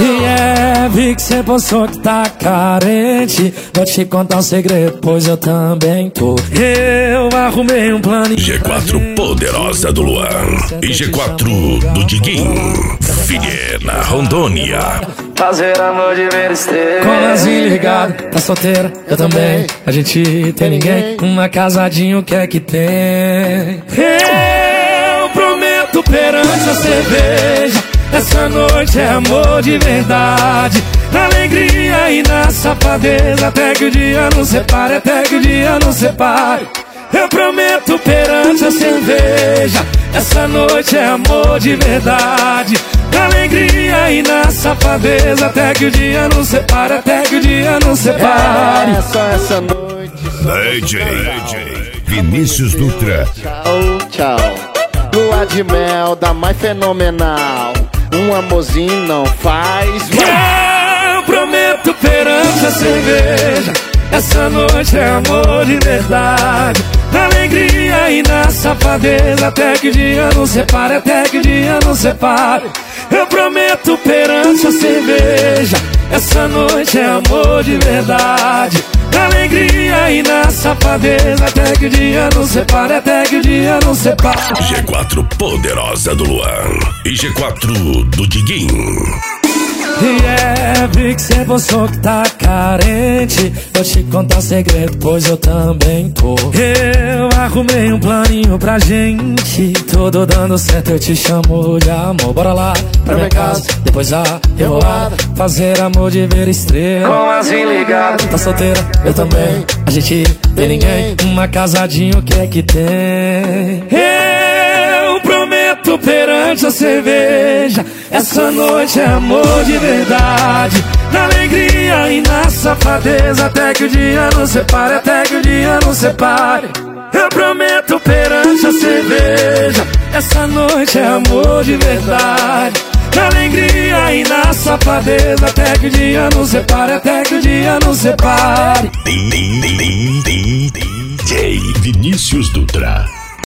Vi que cê postou que tá carente. Vou te contar um segredo, pois eu também tô. Eu arrumei um plano. G4 Poderosa do Luan e G4 do Diguinho. Figueira, Rondônia. Fazer amor de ver estrela. Com asinho ligado, tá solteira, eu também. A gente tem ninguém, uma casadinha, o que é que tem? Eu prometo perante a cerveja, essa noite é amor de verdade. Na alegria e na safadeza, até que o dia nos separe, até que o dia nos separe. Eu prometo perante a cerveja, essa noite é amor de verdade. Na alegria e na safadeza, até que o dia nos separe, até que o dia nos separe. É só essa noite. DJ Vinícius Dutra. Tchau, tchau. Lua de mel da mais fenomenal. Um amorzinho não faz mal. Eu prometo perante a cerveja, essa noite é amor de verdade. Na alegria e na safadeza, até que o dia nos separe, até que o dia nos separe. Eu prometo perante a cerveja, essa noite é amor de verdade. Na alegria e na safadeza, até que o dia nos separe, até que o dia nos separe. G4 Poderosa do Luan e G4 do Diguinho. Vi que cê postou que tá carente. Vou te contar um segredo, pois eu também tô. Eu arrumei um planinho pra gente, tudo dando certo, eu te chamo de amor. Bora lá pra minha casa, depois a revoada. Fazer amor de ver estrela. Com asinho ligado, tá solteira, eu também. A gente tem ninguém, uma casadinha, o que é que tem? Eu prometo perante a cerveja, essa noite é amor de verdade. Na alegria e na safadeza, até que o dia nos separe, até que o dia nos separe. Eu prometo perante a cerveja, essa noite é amor de verdade. Na alegria e na safadeza, até que o dia nos separe, até que o dia nos separe. DJ Vinícius Dutra.